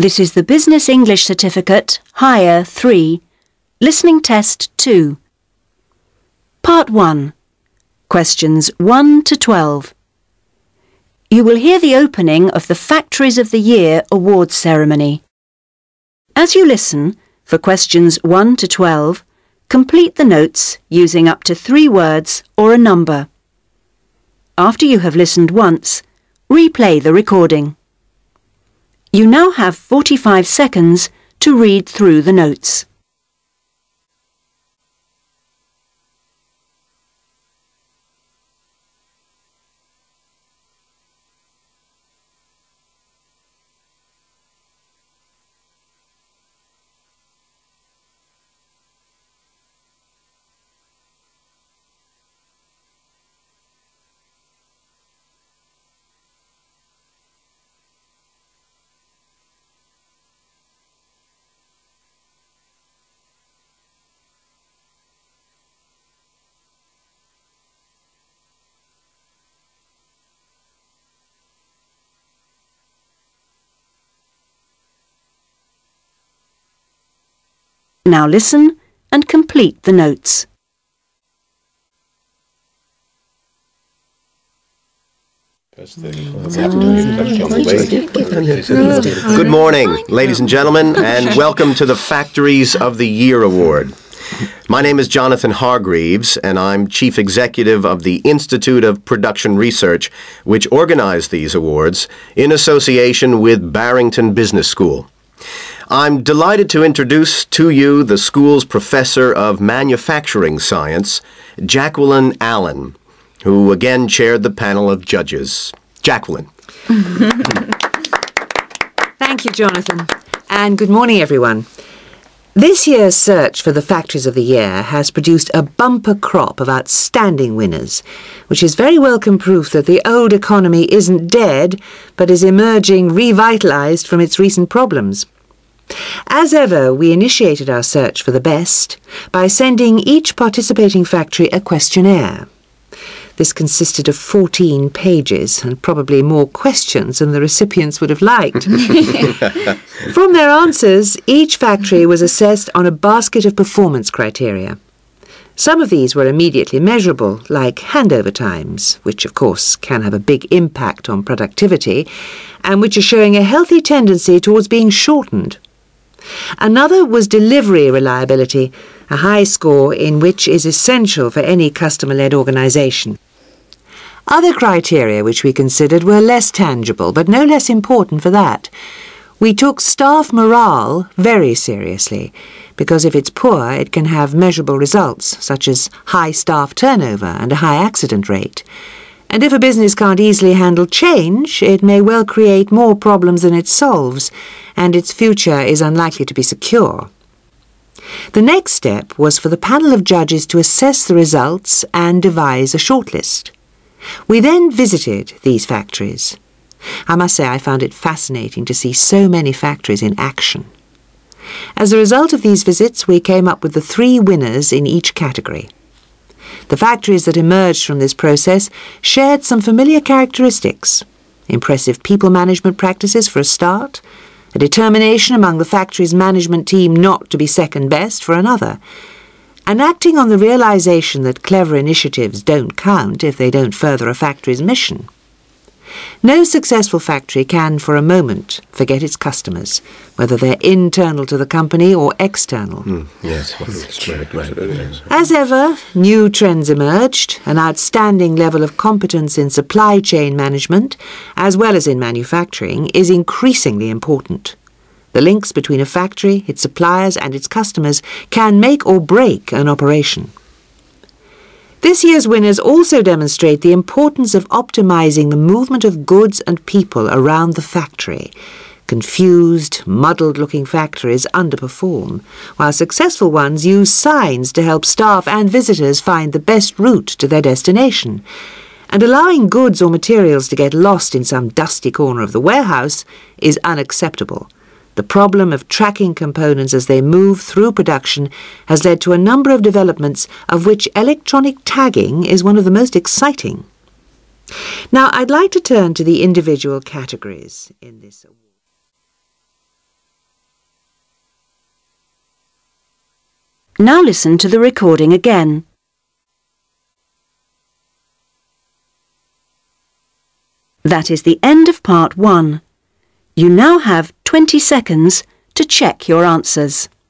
This is the Business English Certificate, Higher 3, Listening Test 2. Part 1. Questions 1 to 12. You will hear the opening of the Factories of the Year awards ceremony. As you listen, for questions 1 to 12, complete the notes using up to 3 words or a number. After you have listened once, replay the recording. You now have 45 seconds to read through the notes. Now listen and complete the notes. Good morning, ladies and gentlemen, and welcome to the Factories of the Year Award. My name is Jonathan Hargreaves, and I'm Chief Executive of the Institute of Production Research, which organized these awards in association with Barrington Business School. I'm delighted to introduce to you the school's Professor of Manufacturing Science, Jacqueline Allen, who again chaired the panel of judges. Jacqueline. Thank you, Jonathan, and good morning, everyone. This year's search for the Factories of the Year has produced a bumper crop of outstanding winners, which is very welcome proof that the old economy isn't dead, but is emerging revitalized from its recent problems. As ever, we initiated our search for the best by sending each participating factory a questionnaire. This consisted of 14 pages and probably more questions than the recipients would have liked. From their answers, each factory was assessed on a basket of performance criteria. Some of these were immediately measurable, like handover times, which of course can have a big impact on productivity, and which are showing a healthy tendency towards being shortened. Another was delivery reliability, a high score in which is essential for any customer-led organisation. Other criteria which we considered were less tangible, but no less important for that. We took staff morale very seriously, because if it's poor, it can have measurable results, such as high staff turnover and a high accident rate. And if a business can't easily handle change, it may well create more problems than it solves, and its future is unlikely to be secure. The next step was for the panel of judges to assess the results and devise a shortlist. We then visited these factories. I must say I found it fascinating to see so many factories in action. As a result of these visits, we came up with the 3 winners in each category. The factories that emerged from this process shared some familiar characteristics: impressive people management practices for a start, a determination among the factory's management team not to be second best for another, and acting on the realization that clever initiatives don't count if they don't further a factory's mission. No successful factory can, for a moment, forget its customers, whether they're internal to the company or external. Yes. As ever, new trends emerged. An outstanding level of competence in supply chain management, as well as in manufacturing, is increasingly important. The links between a factory, its suppliers, and its customers can make or break an operation. This year's winners also demonstrate the importance of optimizing the movement of goods and people around the factory. Confused, muddled-looking factories underperform, while successful ones use signs to help staff and visitors find the best route to their destination. And allowing goods or materials to get lost in some dusty corner of the warehouse is unacceptable. The problem of tracking components as they move through production has led to a number of developments, of which electronic tagging is one of the most exciting. Now, I'd like to turn to the individual categories in this award. Now listen to the recording again. That is the end of part 1. You now have 20 seconds to check your answers.